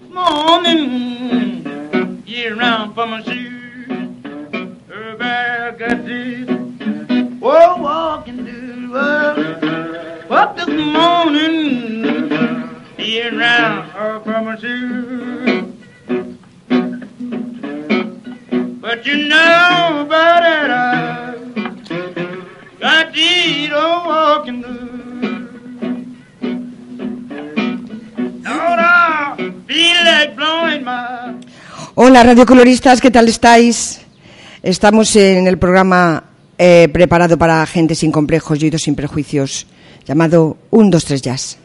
morning, year round for my shoes. Everybody got this. Oh, walking through the world. Up this morning, year round for my shoes. But you know about it, I got these old walking through. Hola radiocoloristas, ¿qué tal estáis? Estamos en el programa preparado para gente sin complejos y oídos sin prejuicios, llamado 1, 2, 3 Jazz.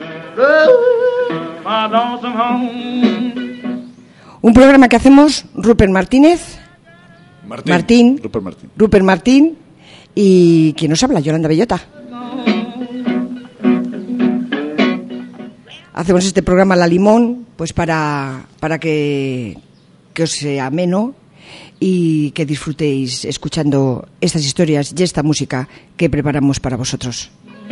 Un programa que hacemos Rupert Martínez, Rupert Martín y quien nos habla, Yolanda Bellota. Hacemos este programa a la limón, pues para que os sea ameno y que disfrutéis escuchando estas historias y esta música que preparamos para vosotros.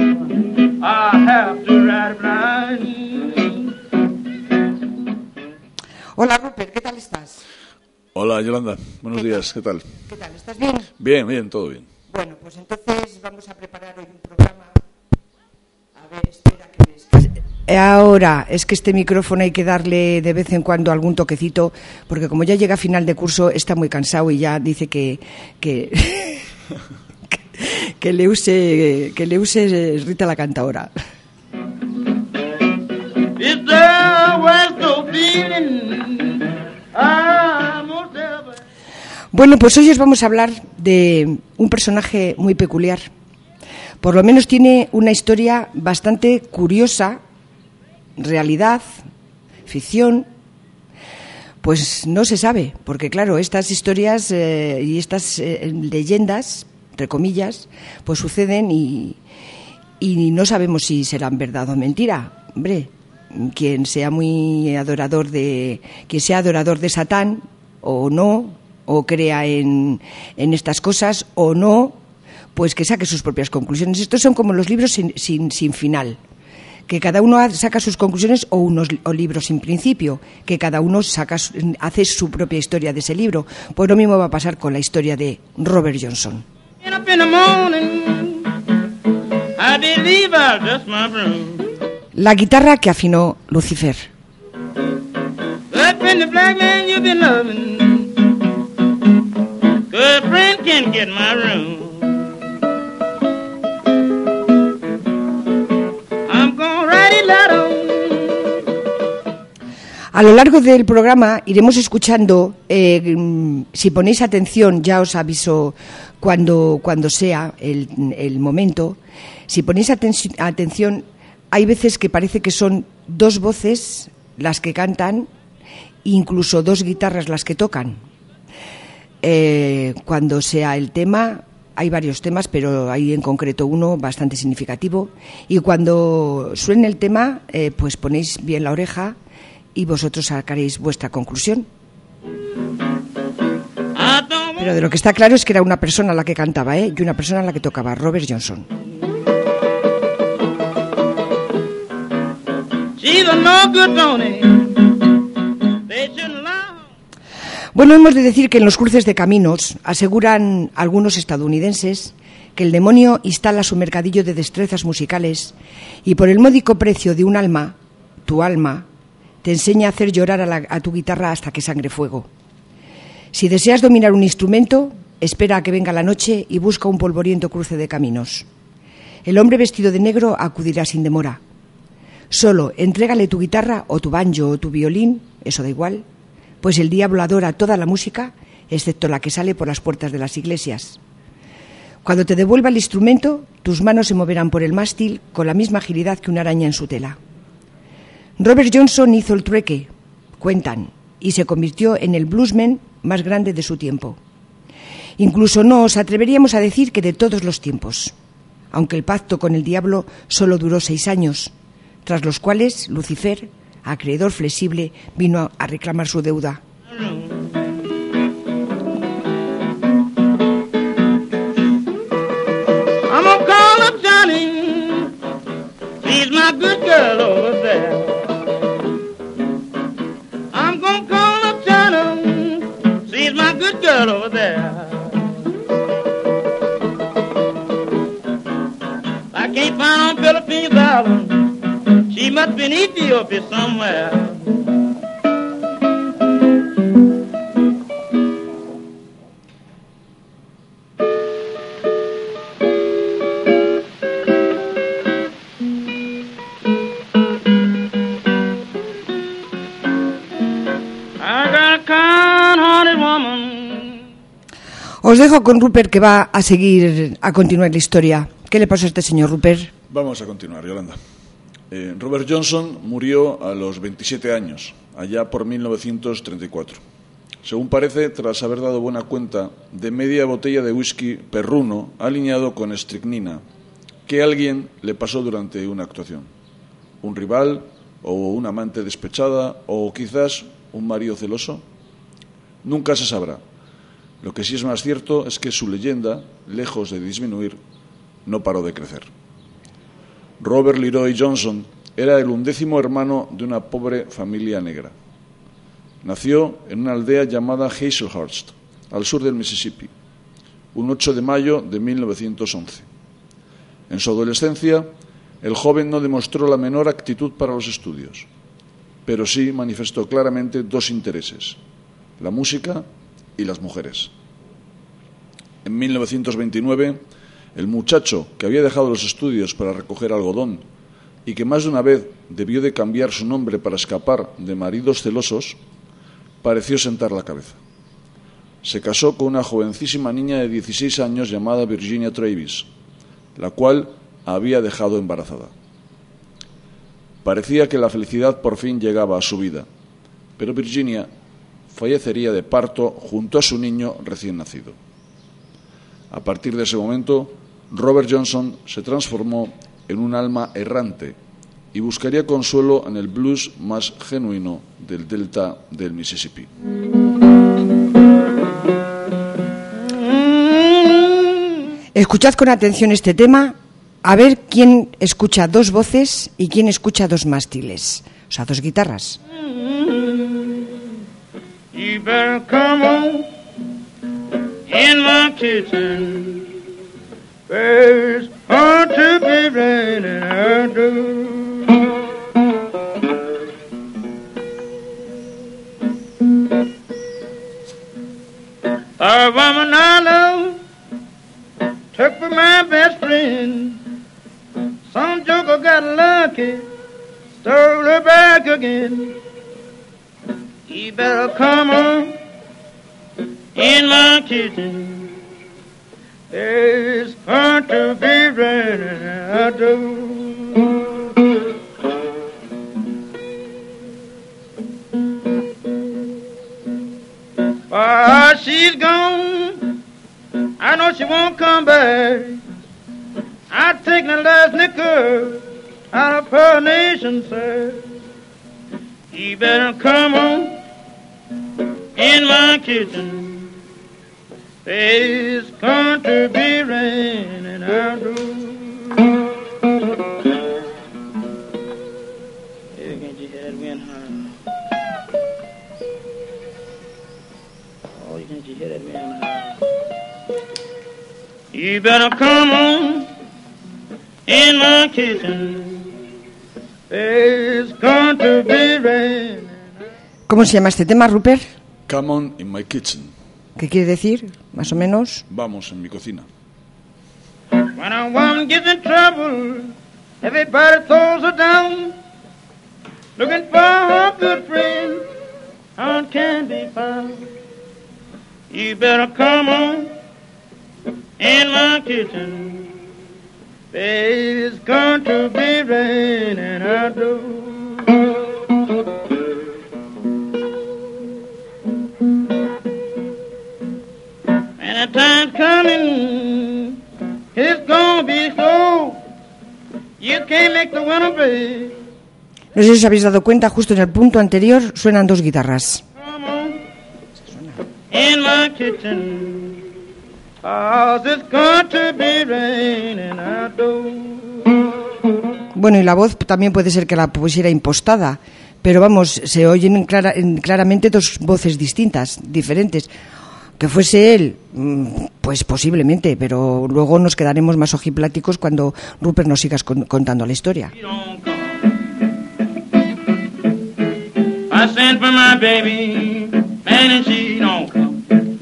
Hola Rupert, ¿qué tal estás? Hola Yolanda, buenos días, ¿qué tal? ¿Qué tal? ¿Estás bien? Bien, todo bien. Bueno, pues entonces vamos a preparar hoy un programa. A ver, espera que me... Ahora, es que este micrófono hay que darle de vez en cuando algún toquecito, porque como ya llega a final de curso está muy cansado y ya dice que le use Rita la Cantaora. Bueno, pues hoy os vamos a hablar de un personaje muy peculiar. Por lo menos tiene una historia bastante curiosa. Realidad, ficción, pues no se sabe, porque claro, estas historias y estas leyendas, entre comillas, pues suceden y no sabemos si serán verdad o mentira. Hombre, quien sea adorador de Satán o no, o crea en estas cosas o no, pues que saque sus propias conclusiones. Estos son como los libros sin final, que cada uno saca sus conclusiones, o libros sin principio, que cada uno hace su propia historia de ese libro. Pues lo mismo va a pasar con la historia de Robert Johnson. La guitarra que afinó Lucifer. A lo largo del programa iremos escuchando, si ponéis atención, ya os aviso cuando sea el momento, si ponéis atención, hay veces que parece que son dos voces las que cantan, incluso dos guitarras las que tocan. Cuando sea el tema, hay varios temas, pero hay en concreto uno bastante significativo, y cuando suene el tema, pues ponéis bien la oreja y vosotros sacaréis vuestra conclusión. Pero de lo que está claro es que era una persona la que cantaba, y una persona la que tocaba, Robert Johnson. Bueno, hemos de decir que en los cruces de caminos aseguran algunos estadounidenses que el demonio instala su mercadillo de destrezas musicales y por el módico precio de un alma, tu alma, te enseña a hacer llorar a tu guitarra hasta que sangre fuego. Si deseas dominar un instrumento, espera a que venga la noche y busca un polvoriento cruce de caminos. El hombre vestido de negro acudirá sin demora. Solo entrégale tu guitarra o tu banjo o tu violín, eso da igual, pues el diablo adora toda la música, excepto la que sale por las puertas de las iglesias. Cuando te devuelva el instrumento, tus manos se moverán por el mástil con la misma agilidad que una araña en su tela. Robert Johnson hizo el trueque, cuentan, y se convirtió en el bluesman más grande de su tiempo. Incluso nos atreveríamos a decir que de todos los tiempos, aunque el pacto con el diablo solo duró 6 años, tras los cuales Lucifer, acreedor flexible, vino a reclamar su deuda. I'm gonna call up Johnny, she's my good girl over there. I'm He must be in Ethiopia somewhere. Os dejo con Rupert, que va a seguir, a continuar la historia. ¿Qué le pasó a este señor, Rupert? Vamos a continuar, Yolanda. Robert Johnson murió a los 27 años, allá por 1934. Según parece, tras haber dado buena cuenta de media botella de whisky perruno aliñado con estricnina, que alguien le pasó durante una actuación. ¿Un rival o una amante despechada o quizás un marido celoso? Nunca se sabrá. Lo que sí es más cierto es que su leyenda, lejos de disminuir, no paró de crecer. Robert Leroy Johnson era el 11º hermano de una pobre familia negra. Nació en una aldea llamada Hazelhurst, al sur del Mississippi, un 8 de mayo de 1911. En su adolescencia, el joven no demostró la menor actitud para los estudios, pero sí manifestó claramente dos intereses: la música y las mujeres. En 1929, el muchacho, que había dejado los estudios para recoger algodón y que más de una vez debió de cambiar su nombre para escapar de maridos celosos, pareció sentar la cabeza. Se casó con una jovencísima niña de 16 años llamada Virginia Travis, la cual había dejado embarazada. Parecía que la felicidad por fin llegaba a su vida, pero Virginia fallecería de parto junto a su niño recién nacido. A partir de ese momento, Robert Johnson se transformó en un alma errante y buscaría consuelo en el blues más genuino del delta del Mississippi. Escuchad con atención este tema, a ver quién escucha dos voces y quién escucha dos mástiles, o sea, dos guitarras. You better come on in my kitchen. There's hard to be raining out do. A woman I love took for my best friend. Some joker got lucky, stole her back again. You better come on in my kitchen. There's going to be raining out do. While she's gone, I know she won't come back. I've taken the last nickel out of her nation, sir. You better come on in my kitchen. There's going to be raining out do. Hey, can't you hear that wind, huh? Oh, can't you hear that wind, huh? You better come on in my kitchen. There's going to be raining. ¿Cómo se llama este tema, Rupert? Come on in my kitchen. ¿Qué quiere decir, más o menos? Vamos en mi cocina. When a woman gets in trouble, everybody throws her down. Looking for her good friend, how can be found? You better come on in my kitchen. There's going to be raining out do. And the time's coming, it's gonna be slow. You can't make the winter break. No sé si os habéis dado cuenta, justo en el punto anterior suenan dos guitarras. Come on in my kitchen, 'cause it's going to be raining out do. Bueno, y la voz también puede ser que la pusiera impostada, pero vamos, se oyen claramente dos voces distintas, diferentes. Que fuese él, pues posiblemente, pero luego nos quedaremos más ojipláticos cuando Rupert nos sigas contando la historia. You don't come I sent for my baby, man, and she don't come.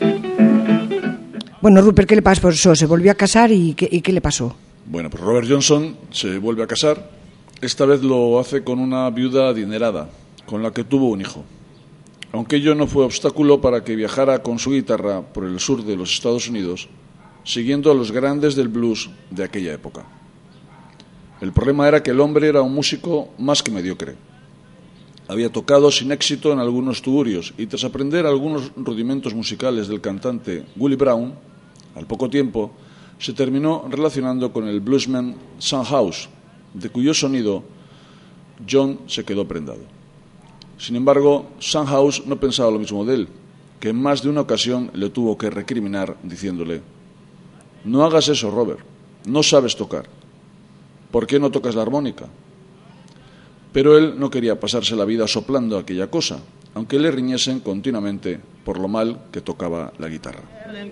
Bueno, Rupert, ¿qué le pasó? ¿Se volvió a casar y qué le pasó? Bueno, pues Robert Johnson se vuelve a casar. Esta vez lo hace con una viuda adinerada, con la que tuvo un hijo. Aunque ello no fue obstáculo para que viajara con su guitarra por el sur de los Estados Unidos, siguiendo a los grandes del blues de aquella época. El problema era que el hombre era un músico más que mediocre. Había tocado sin éxito en algunos tuburios y tras aprender algunos rudimentos musicales del cantante Willie Brown, al poco tiempo se terminó relacionando con el bluesman Sam House, de cuyo sonido John se quedó prendado. Sin embargo, Sam House no pensaba lo mismo de él, que en más de una ocasión le tuvo que recriminar diciéndole: «No hagas eso, Robert, no sabes tocar. ¿Por qué no tocas la armónica?». Pero él no quería pasarse la vida soplando aquella cosa, aunque le riñesen continuamente por lo mal que tocaba la guitarra.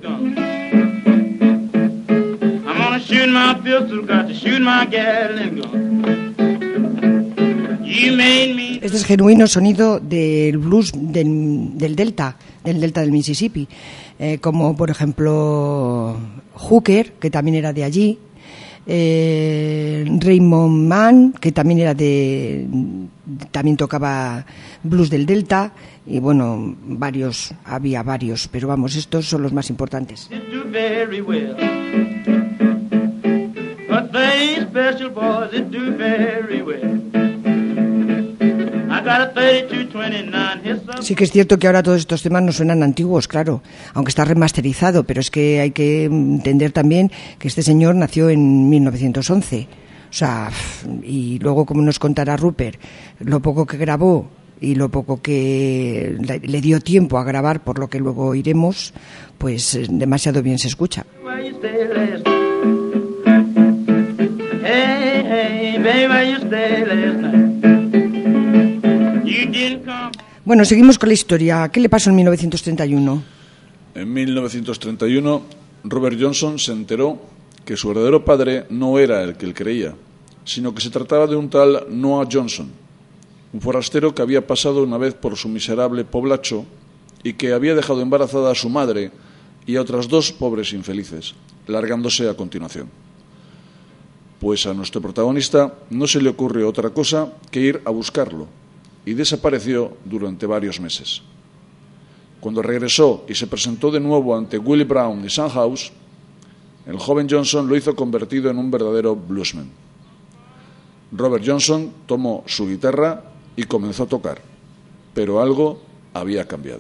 Este es genuino sonido del blues del delta del Mississippi, como por ejemplo Hooker, que también era de allí, Raymond Mann, que también también tocaba blues del delta, y bueno, había varios, pero vamos, estos son los más importantes. Sí que es cierto que ahora todos estos temas no suenan antiguos, claro, aunque está remasterizado, pero es que hay que entender también que este señor nació en 1911, o sea, y luego, como nos contará Rupert, lo poco que grabó y lo poco que le dio tiempo a grabar, por lo que luego oiremos, pues demasiado bien se escucha. Bueno, seguimos con la historia. ¿Qué le pasó en 1931? En 1931, Robert Johnson se enteró que su verdadero padre no era el que él creía, sino que se trataba de un tal Noah Johnson, un forastero que había pasado una vez por su miserable poblacho y que había dejado embarazada a su madre y a otras dos pobres infelices, largándose a continuación. Pues a nuestro protagonista no se le ocurre otra cosa que ir a buscarlo, y desapareció durante varios meses. Cuando regresó y se presentó de nuevo ante Willie Brown y Sam House, el joven Johnson lo hizo convertido en un verdadero bluesman. Robert Johnson tomó su guitarra y comenzó a tocar, pero algo había cambiado.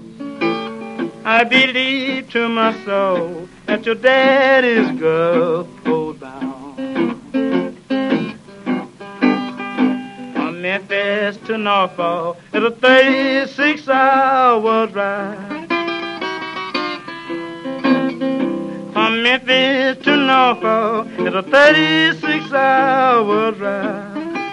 I believe to my soul that your daddy's girl goes down. From Memphis to Norfolk, it's a 36-hour ride. From Memphis to Norfolk, it's a 36-hour ride.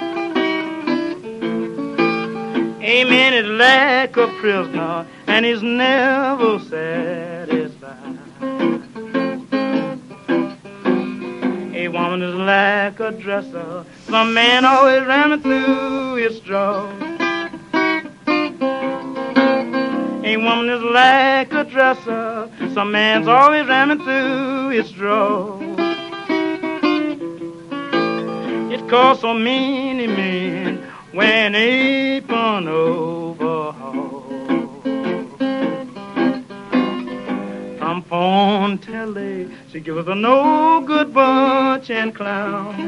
Amen is like a prisoner, and he's never satisfied. A woman is like a dresser, some man always ramming through his drawers. A woman is like a dresser, some man's always ramming through his drawers. It costs so many men when apron overhaul. From Fontelli, she give us a no good bunch and clown.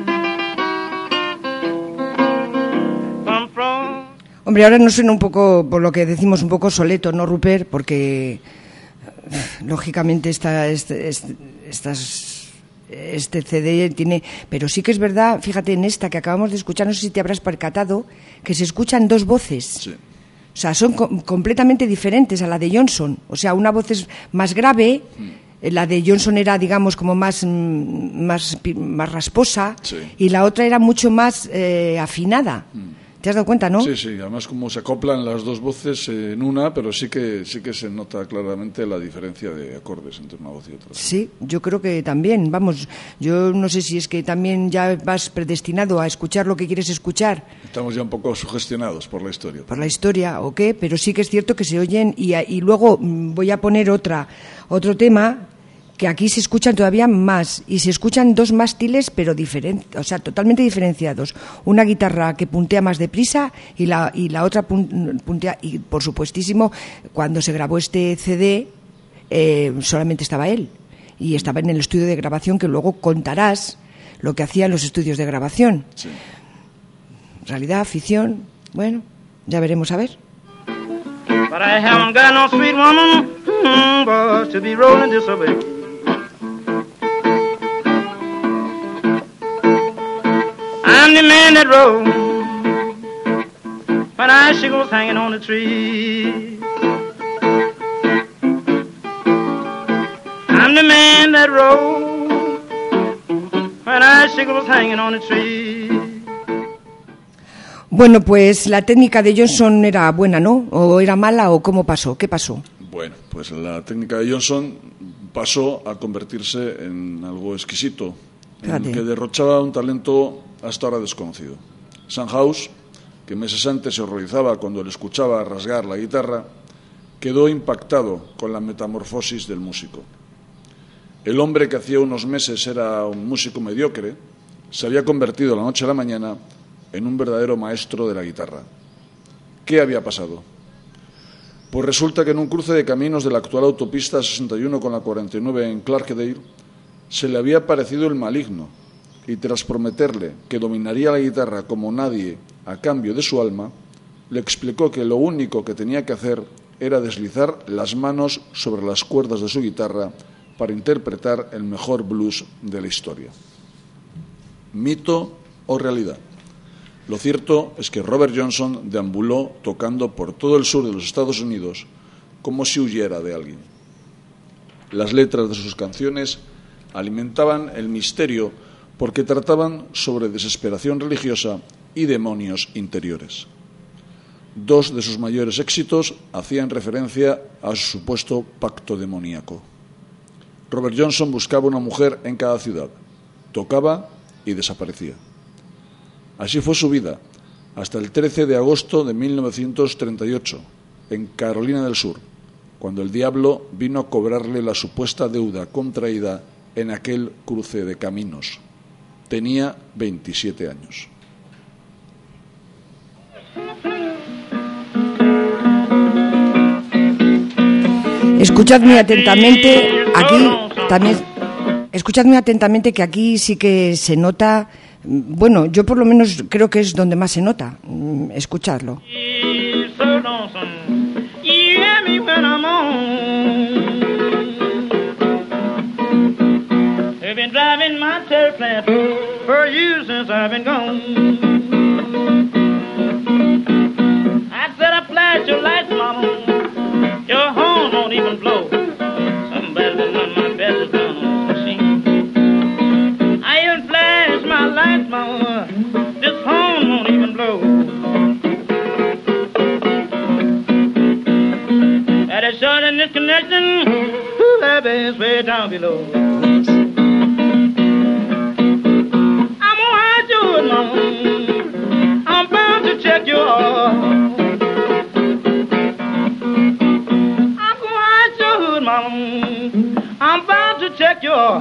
Hombre, ahora nos suena un poco, por lo que decimos, un poco soleto, ¿no, Rupert? Porque lógicamente este CD tiene, pero sí que es verdad, fíjate en esta que acabamos de escuchar, no sé si te habrás percatado, que se escuchan dos voces. Sí. O sea, son completamente diferentes a la de Johnson. O sea, una voz es más grave, la de Johnson era, digamos, como más rasposa, sí, y la otra era mucho más afinada. ¿Te has dado cuenta, no? Sí, además como se acoplan las dos voces en una, pero sí que se nota claramente la diferencia de acordes entre una voz y otra. Sí, yo creo que también, vamos, yo no sé si es que también ya vas predestinado a escuchar lo que quieres escuchar. Estamos ya un poco sugestionados por la historia. Por la historia, ¿o qué? Pero sí que es cierto que se oyen, y luego voy a poner otro tema, que aquí se escuchan todavía más, y se escuchan dos mástiles, pero diferentes, o sea, totalmente diferenciados. Una guitarra que puntea más deprisa y la otra puntea, y por supuestísimo, cuando se grabó este CD, solamente estaba él, y estaba en el estudio de grabación, que luego contarás lo que hacían los estudios de grabación. Sí. Realidad, ficción, bueno, ya veremos a ver. But I haven't got no sweet woman, but to be rolling this away. I'm the man that rode when icicles hanging on the tree. I'm the man that rode when icicles hanging on the tree. Bueno, pues la técnica de Johnson era buena, ¿no? ¿O era mala o cómo pasó? ¿Qué pasó? Bueno, pues la técnica de Johnson pasó a convertirse en algo exquisito, en el que derrochaba un talento hasta ahora desconocido. Sandhouse, que meses antes se horrorizaba cuando le escuchaba rasgar la guitarra, quedó impactado con la metamorfosis del músico. El hombre que hacía unos meses era un músico mediocre se había convertido de la noche a la mañana en un verdadero maestro de la guitarra. ¿Qué había pasado? Pues resulta que en un cruce de caminos de la actual autopista 61 con la 49 en Clarkedale se le había aparecido el maligno, y tras prometerle que dominaría la guitarra como nadie a cambio de su alma, le explicó que lo único que tenía que hacer era deslizar las manos sobre las cuerdas de su guitarra para interpretar el mejor blues de la historia. ¿Mito o realidad? Lo cierto es que Robert Johnson deambuló tocando por todo el sur de los Estados Unidos como si huyera de alguien. Las letras de sus canciones alimentaban el misterio porque trataban sobre desesperación religiosa y demonios interiores. Dos de sus mayores éxitos hacían referencia a su supuesto pacto demoníaco. Robert Johnson buscaba una mujer en cada ciudad, tocaba y desaparecía. Así fue su vida, hasta el 13 de agosto de 1938, en Carolina del Sur, cuando el diablo vino a cobrarle la supuesta deuda contraída en aquel cruce de caminos. Tenía 27 años. Escuchadme atentamente, que aquí sí que se nota, bueno, yo por lo menos creo que es donde más se nota. Escuchadlo. Been driving my tail plant for years since I've been gone. I said I flash your lights, mama, your horn won't even blow. Somebody's been running my business down on this machine. I even flash my lights, mama, this horn won't even blow. That is short in this connection, that baby's way down below. I'm bound to check your heart. I'm gonna hide your hood, mama. I'm bound to check your heart.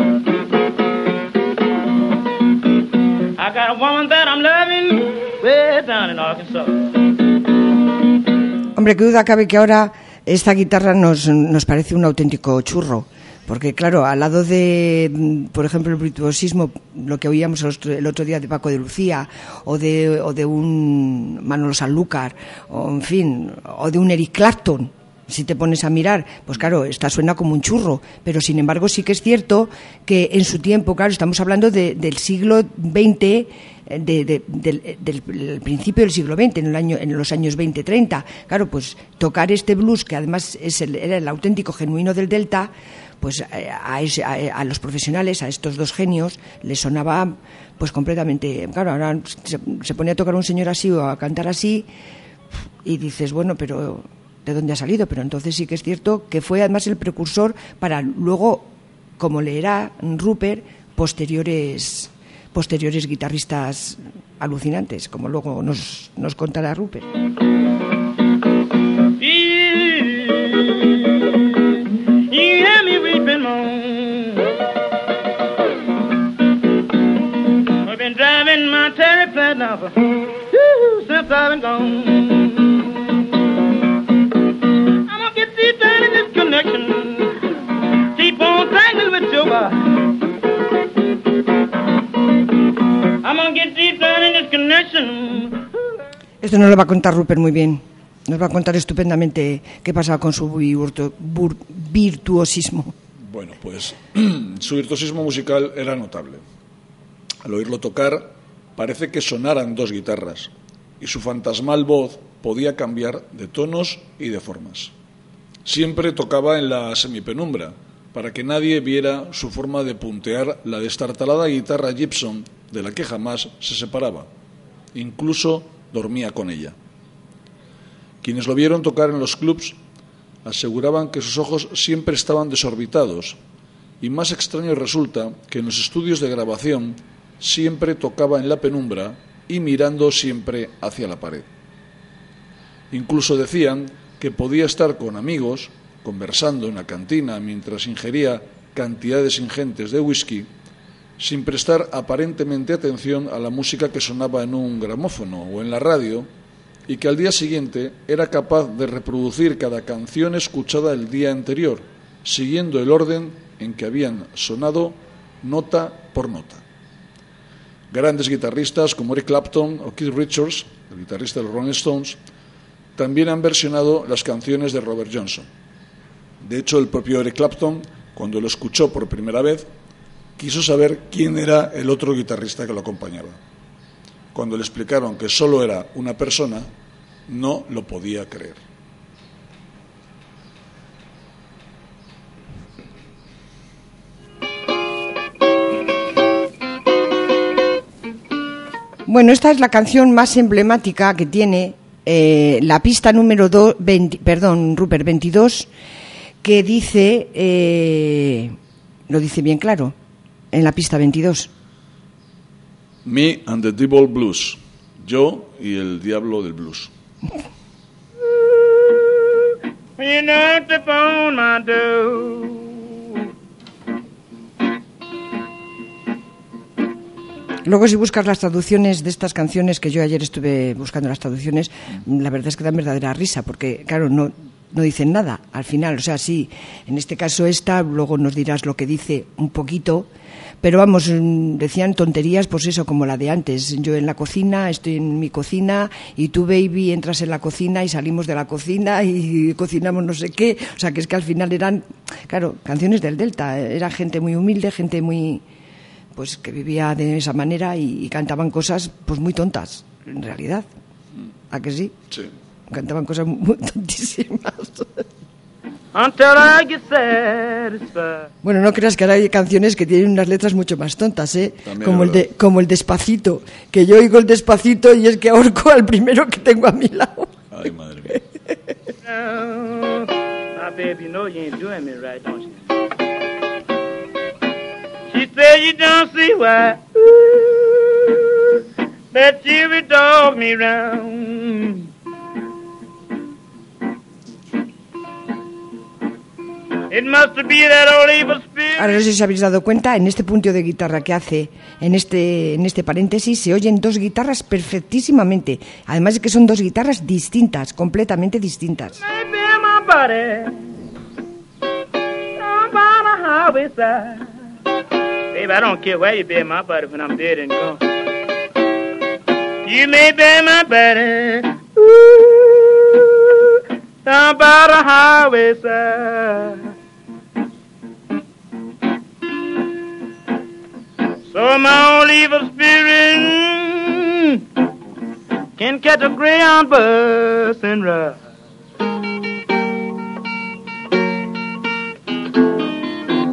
I got a woman that I'm loving way down in Arkansas. Hombre, qué duda cabe que ahora esta guitarra nos parece un auténtico churro. Porque, claro, al lado de, por ejemplo, el virtuosismo, lo que oíamos el otro día de Paco de Lucía, o de un Manolo Sanlúcar, o en fin, o de un Eric Clapton, si te pones a mirar, pues claro, esta suena como un churro, pero sin embargo sí que es cierto que en su tiempo, claro, estamos hablando del siglo XX, del principio del siglo XX, en los años 20-30, claro, pues tocar este blues, que además era el auténtico genuino del Delta, pues a los profesionales, a estos dos genios, les sonaba pues completamente... Claro, ahora se ponía a tocar un señor así o a cantar así y dices, bueno, pero ¿de dónde ha salido? Pero entonces sí que es cierto que fue además el precursor para luego, como leerá Rupert, posteriores guitarristas alucinantes, como luego nos contará Rupert. I've been driving my Terry flat now since I've been gone. I'm gonna get deep down in this connection. Keep on tangling with your body. I'm gonna get deep down in this connection. Esto nos lo va a contar Rupert muy bien. Nos va a contar estupendamente qué pasaba con su virtuosismo. Bueno, pues su virtuosismo musical era notable. Al oírlo tocar, parece que sonaran dos guitarras, y su fantasmal voz podía cambiar de tonos y de formas. Siempre tocaba en la semipenumbra, para que nadie viera su forma de puntear la destartalada guitarra Gibson, de la que jamás se separaba. Incluso dormía con ella. Quienes lo vieron tocar en los clubs aseguraban que sus ojos siempre estaban desorbitados, y más extraño resulta que en los estudios de grabación siempre tocaba en la penumbra y mirando siempre hacia la pared. Incluso decían que podía estar con amigos, conversando en la cantina mientras ingería cantidades ingentes de whisky, sin prestar aparentemente atención a la música que sonaba en un gramófono o en la radio, y que al día siguiente era capaz de reproducir cada canción escuchada el día anterior, siguiendo el orden en que habían sonado nota por nota. Grandes guitarristas como Eric Clapton o Keith Richards, el guitarrista de los Rolling Stones, también han versionado las canciones de Robert Johnson. De hecho, el propio Eric Clapton, cuando lo escuchó por primera vez, quiso saber quién era el otro guitarrista que lo acompañaba. Cuando le explicaron que solo era una persona, no lo podía creer. Bueno, esta es la canción más emblemática que tiene la pista número 22, que dice, lo dice bien claro, en la pista 22. Me and the Devil Blues. Yo y el diablo del blues. Luego, si buscas las traducciones de estas canciones, que yo ayer estuve buscando las traducciones, la verdad es que dan verdadera risa, porque, claro, no dicen nada al final. O sea, sí, en este caso esta, luego nos dirás lo que dice un poquito, pero vamos, decían tonterías, pues eso, como la de antes. Yo en la cocina, estoy en mi cocina, y tú, baby, entras en la cocina y salimos de la cocina y cocinamos no sé qué. O sea, que es que al final eran, claro, canciones del Delta. Era gente muy humilde, gente muy... pues que vivía de esa manera y cantaban cosas pues muy tontas, en realidad. ¿A que sí? Sí. Cantaban cosas muy tontísimas. Bueno, no creas que ahora hay canciones que tienen unas letras mucho más tontas, ¿eh? Como el Despacito, que yo oigo el Despacito y es que ahorco al primero que tengo a mi lado. Ay, madre mía. Baby, you know you ain't doing me right, don't you? She said you don't see why that you would dog me round. It must be that old evil spirit. Ahora no sé si os habéis dado cuenta, en este punto de guitarra que hace, en este paréntesis, se oyen dos guitarras perfectísimamente. Además de que son dos guitarras distintas, completamente distintas. Maybe my body, down by the highway side. Baby, I don't care where you bury my body when I'm dead and gone. You may bury my body, ooh, down by the highway side. So my old evil spirit can catch a Greyhound bus and ride.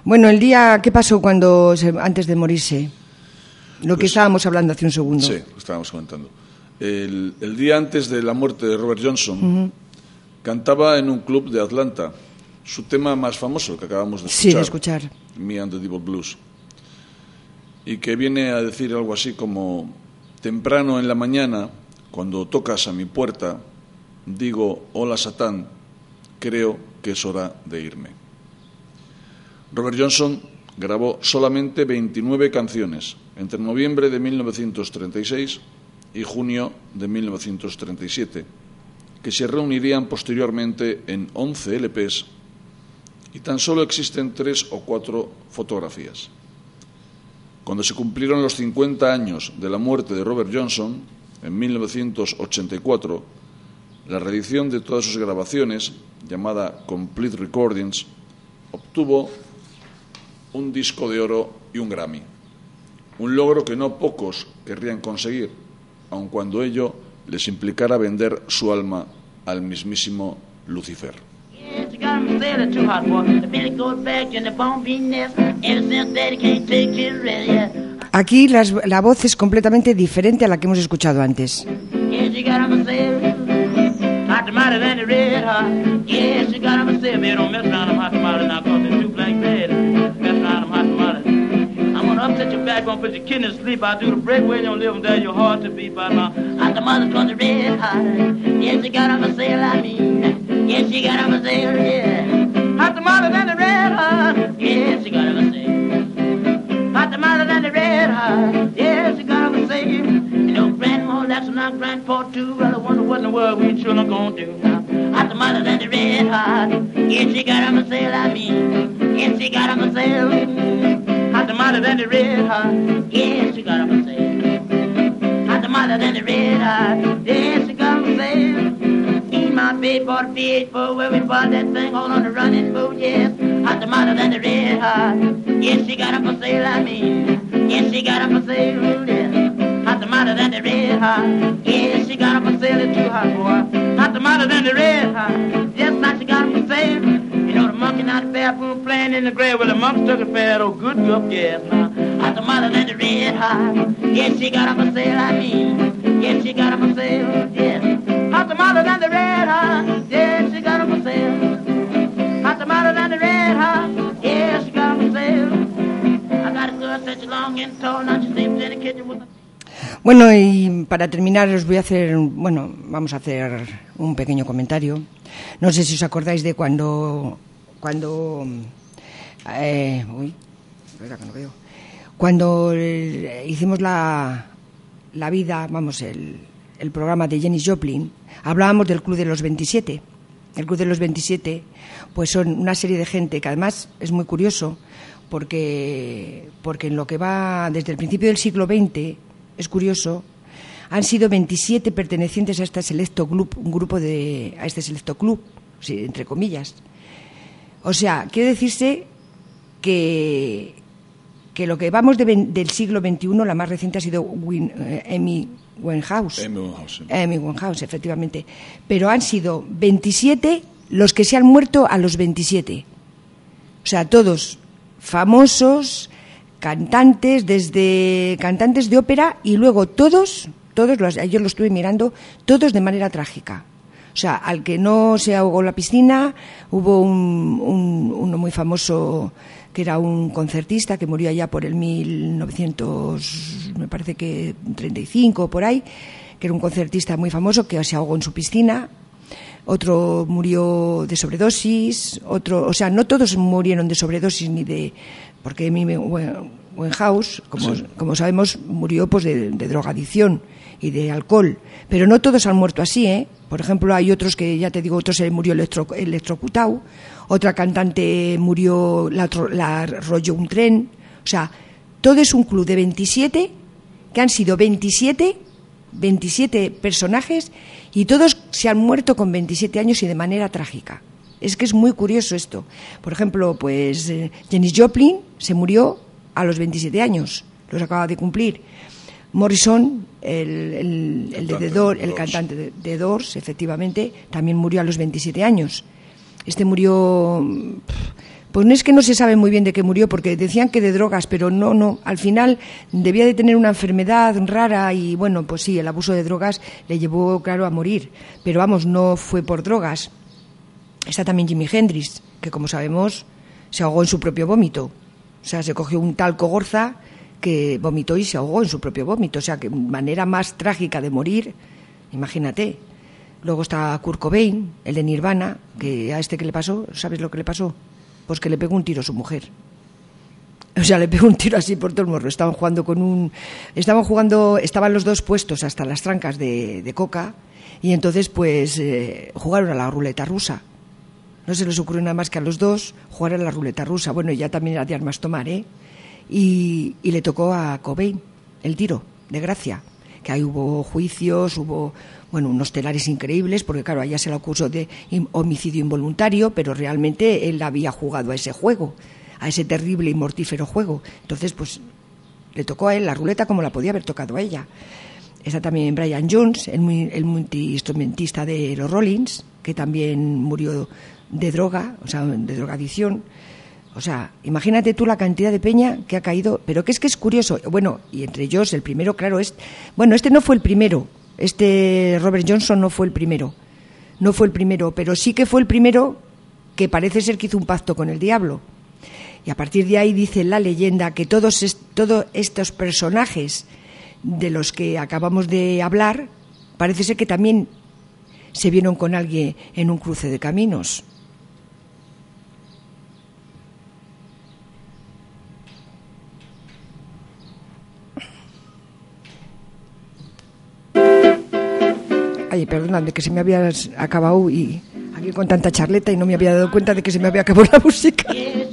Bueno, el día, ¿qué pasó antes de morirse? Lo que estábamos hablando hace un segundo. Sí, lo estábamos comentando. El día antes de la muerte de Robert Johnson, cantaba en un club de Atlanta su tema más famoso que acabamos de escuchar. Sí, de escuchar. Me and the Devil Blues. Y que viene a decir algo así como: temprano en la mañana, cuando tocas a mi puerta, digo, hola Satán, creo que es hora de irme. Robert Johnson grabó solamente 29 canciones entre noviembre de 1936 y junio de 1937, que se reunirían posteriormente en 11 LPs, y tan solo existen 3 o 4 fotografías. Cuando se cumplieron los 50 años de la muerte de Robert Johnson, en 1984, la reedición de todas sus grabaciones, llamada Complete Recordings, obtuvo un disco de oro y un Grammy, un logro que no pocos querrían conseguir, aun cuando ello les implicara vender su alma al mismísimo Lucifer. Aquí la voz es completamente diferente a la que hemos escuchado antes. Upset your backbone, put your kidneys to sleep. I do the break where you don't live, and there your heart to beat by my. Hot the mother's got the red hot. Yes, she got on a sail, I mean. Yes, she got on a sail, yeah. Hot the mother than the red hot. Yes, she got on a sail. Hot the mother than the red hot. Yes, she got on a sail. You know, grandma, that's not grandpa too. Well, I wonder what in the world we children gonna do now. Hot the mother than the red hot. Yes, she got on a sail, I mean. Yes, she got on a sail. Hot the mother than the red hot. Yes, she got up a sail. Hot the mother than the red hot. Yes, she got up a sail. Me and my babe bought a V8 where we bought that thing all on the running boat. Yes, hot the mother than the red hot. Yes, she got up a sail. I mean, yes, she got up a sail. Yes, hot the mother than the red hot. Yes, she got up a sail. It's too hot, boy. Hot the mother than the red hot. Yes, now she got up a sail. You know the monkey not the bathroom playing in the grave. Well, the monkey took a fat old good gup, yes, now. Hot the mother than the red hot. Yes, she got up a sail, I mean. Yes, she got up a sail, yes. Hot the mother than the red hot. Yes, she got up a sail. Hot the mother than the red hot. Yes, she got up a sail. I got a girl such a long and tall, now she sleeps in the kitchen with a... Bueno, y para terminar vamos a hacer un pequeño comentario. No sé si os acordáis de cuando hicimos la vida, el programa de Janis Joplin, hablábamos del Club de los 27. El Club de los 27, pues son una serie de gente que además es muy curioso porque en lo que va desde el principio del siglo XX, es curioso, han sido 27 pertenecientes a este selecto club, a este selecto club, sí, entre comillas. O sea, quiere decirse que lo que vamos del siglo XXI, la más reciente ha sido Amy Winehouse. Amy Winehouse, efectivamente. Pero han sido 27 los que se han muerto a los 27. O sea, todos famosos, cantantes, desde cantantes de ópera, y luego todos yo lo estuve mirando, todos de manera trágica. O sea, al que no se ahogó en la piscina, hubo uno muy famoso que era un concertista que murió allá por el 1935 por ahí, que era un concertista muy famoso que se ahogó en su piscina. Otro murió de sobredosis, o sea, no todos murieron de sobredosis porque Winehouse, como sabemos, murió pues de drogadicción y de alcohol, pero no todos han muerto así, ¿eh? Por ejemplo, hay otros que, ya te digo, otro se murió electrocutado, otra cantante murió, la arrolló un tren. O sea, todo es un club de 27, que han sido 27 personajes, y todos se han muerto con 27 años y de manera trágica. Es que es muy curioso esto. Por ejemplo, pues Janis Joplin se murió a los 27 años, los acaba de cumplir. Morrison, el de The Doors, el cantante de The Doors, efectivamente, también murió a los 27 años. Este murió Pues no es que no se sabe muy bien de qué murió, porque decían que de drogas, pero no. Al final debía de tener una enfermedad rara y, bueno, pues sí, el abuso de drogas le llevó, claro, a morir. Pero vamos, no fue por drogas. Está también Jimi Hendrix, que como sabemos se ahogó en su propio vómito. O sea, se cogió un talco gorza que vomitó y se ahogó en su propio vómito. O sea, que manera más trágica de morir, imagínate. Luego está Kurt Cobain, el de Nirvana, que a este que le pasó, ¿sabes lo que le pasó? Pues que le pegó un tiro a su mujer. O sea, le pegó un tiro así por todo el morro. Estaban los dos puestos hasta las trancas de coca y entonces pues jugaron a la ruleta rusa. No se les ocurrió nada más que a los dos jugar a la ruleta rusa. Bueno, ya también era de armas tomar, ¿eh? Y le tocó a Cobain el tiro, de gracia. Que ahí hubo juicios, hubo, bueno, unos telares increíbles, porque claro, allá se le acusó de homicidio involuntario, pero realmente él había jugado a ese juego, a ese terrible y mortífero juego. Entonces, pues, le tocó a él la ruleta como la podía haber tocado a ella. Está también Brian Jones, el multiinstrumentista de los Rollins, que también murió de droga, o sea, de drogadicción. O sea, imagínate tú la cantidad de peña que ha caído, pero que es curioso. Bueno, y entre ellos el primero, claro, este no fue el primero. Robert Johnson no fue el primero. No fue el primero, pero sí que fue el primero que parece ser que hizo un pacto con el diablo. Y a partir de ahí dice la leyenda que todos estos personajes de los que acabamos de hablar, parece ser que también se vieron con alguien en un cruce de caminos. Ay, perdóname, que se me había acabado y aquí con tanta charleta y no me había dado cuenta de que se me había acabado la música.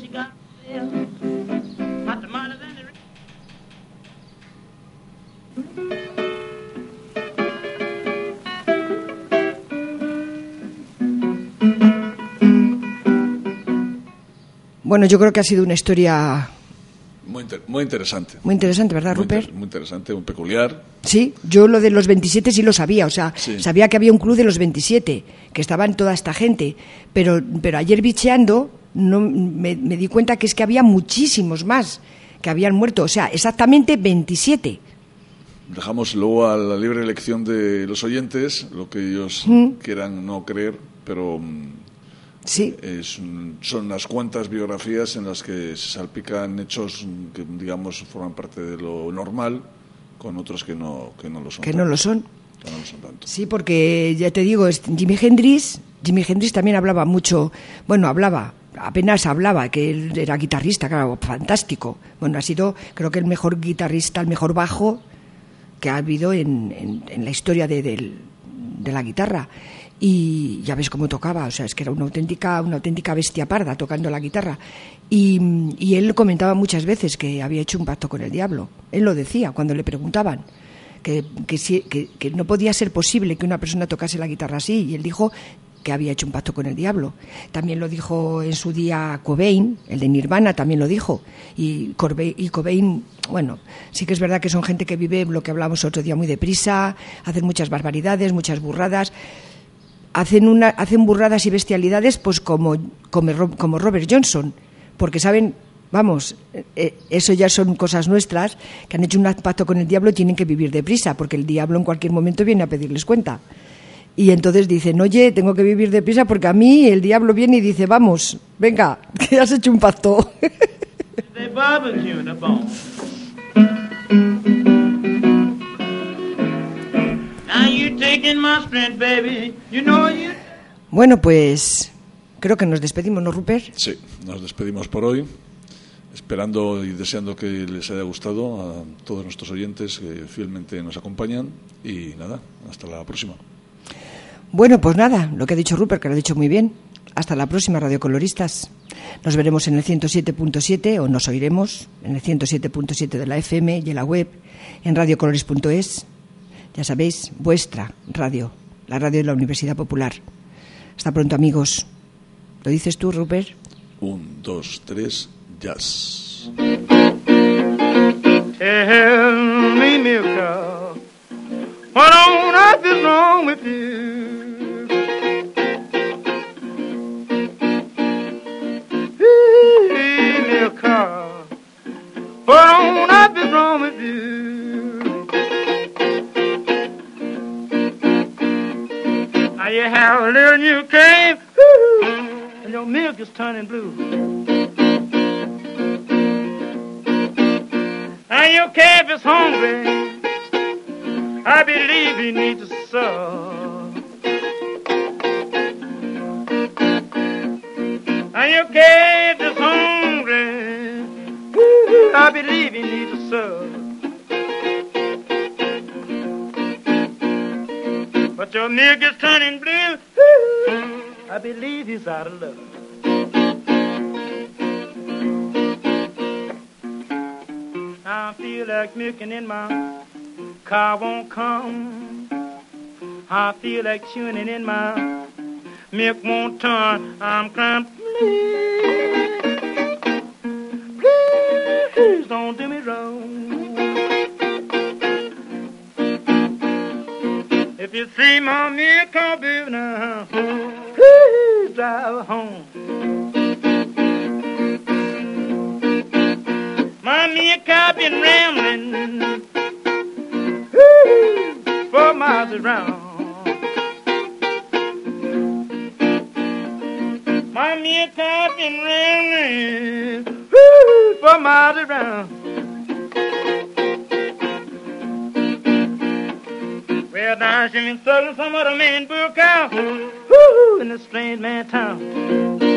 Bueno, yo creo que ha sido una historia muy interesante. Muy interesante, ¿verdad, Rupert? Muy interesante, muy peculiar. Sí, yo lo de los 27 sí lo sabía, o sea, sí. Sabía que había un club de los 27, que estaban toda esta gente, pero ayer bicheando me di cuenta que es que había muchísimos más que habían muerto, o sea, exactamente 27. Dejamos luego a la libre elección de los oyentes lo que ellos quieran no creer, pero sí. Son unas cuantas biografías en las que se salpican hechos que, digamos, forman parte de lo normal, con otros que no lo son. Que no lo son. Que no lo son tanto. Sí, porque ya te digo, Jimi Hendrix también hablaba mucho, bueno, apenas hablaba, que él era guitarrista, claro, fantástico. Bueno, ha sido, creo que el mejor guitarrista, el mejor bajo que ha habido en la historia de la guitarra. Y ya ves cómo tocaba, o sea, es que era una auténtica bestia parda tocando la guitarra. Y él comentaba muchas veces que había hecho un pacto con el diablo. Él lo decía cuando le preguntaban que no podía ser posible que una persona tocase la guitarra así, y él dijo que había hecho un pacto con el diablo. También lo dijo en su día Cobain, el de Nirvana también lo dijo. Y Cobain, bueno, sí que es verdad que son gente que vive lo que hablamos otro día muy deprisa, hacen muchas barbaridades, muchas burradas. Hacen burradas y bestialidades pues como Robert Johnson, porque saben, vamos, eso ya son cosas nuestras, que han hecho un pacto con el diablo y tienen que vivir deprisa, porque el diablo en cualquier momento viene a pedirles cuenta. Y entonces dicen, oye, tengo que vivir deprisa porque a mí el diablo viene y dice, vamos, venga, que has hecho un pacto. Bueno, pues creo que nos despedimos, ¿no, Rupert? Sí, nos despedimos por hoy, esperando y deseando que les haya gustado a todos nuestros oyentes que fielmente nos acompañan, y nada, hasta la próxima. Bueno, pues nada, lo que ha dicho Rupert, que lo ha dicho muy bien. Hasta la próxima, radiocoloristas. Nos veremos en el 107.7, o nos oiremos en el 107.7 de la FM y en la web, en radiocolores.es. Ya sabéis, vuestra radio, la radio de la Universidad Popular. Hasta pronto, amigos. ¿Lo dices tú, Rupert? 1, 2, 3, jazz. Tell me, Milka, what on earth is wrong with you? you have a little new cream, woo, and your milk is turning blue. And your calf is hungry, I believe he needs to serve. And your calf is hungry, woo, I believe he needs to serve. But your milk is turning blue, woo, I believe he's out of love. I feel like milking in my car won't come. I feel like chewing it in my milk won't turn. I'm crying, please don't do me wrong. If you see my milk come baby now, please drive home. My milk I've been rambling for miles around. My milk I've been rambling for miles around. Well, now she been selling some other man book out in a strange man town.